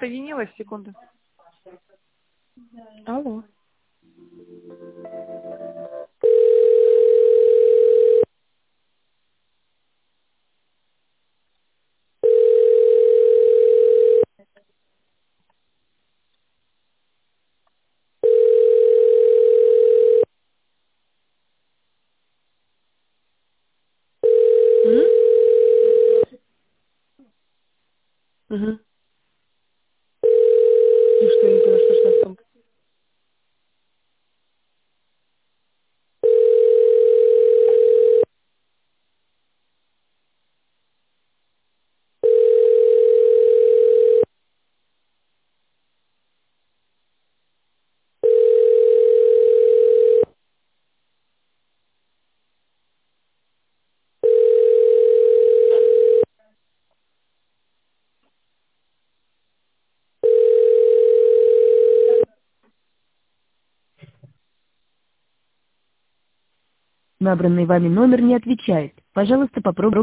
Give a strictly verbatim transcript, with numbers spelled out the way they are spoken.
соединилась, секунду. Алло. М? Угу. И что, я не поняла, что ж нас там... Набранный вами номер не отвечает. Пожалуйста, попробуйте.